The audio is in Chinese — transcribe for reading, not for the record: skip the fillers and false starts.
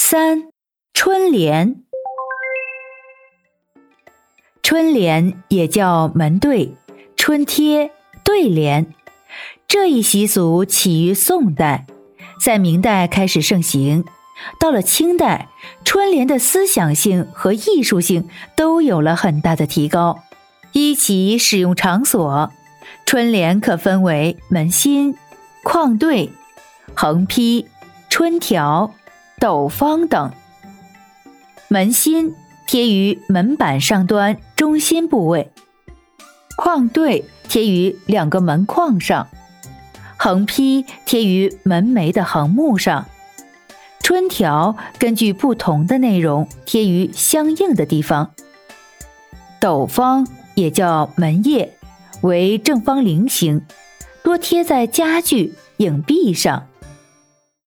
3. 春联。春联也叫门对、春贴、对联，这一习俗起于宋代，在明代开始盛行。到了清代，春联的思想性和艺术性都有了很大的提高。依其使用场所，春联可分为门心、框对、横批、春条、斗方等。门心贴于门板上端中心部位，框对贴于2个门框上，横批贴于门楣的横木上，春条根据不同的内容贴于相应的地方。斗方也叫门叶，为正方菱形，多贴在家具、影壁上。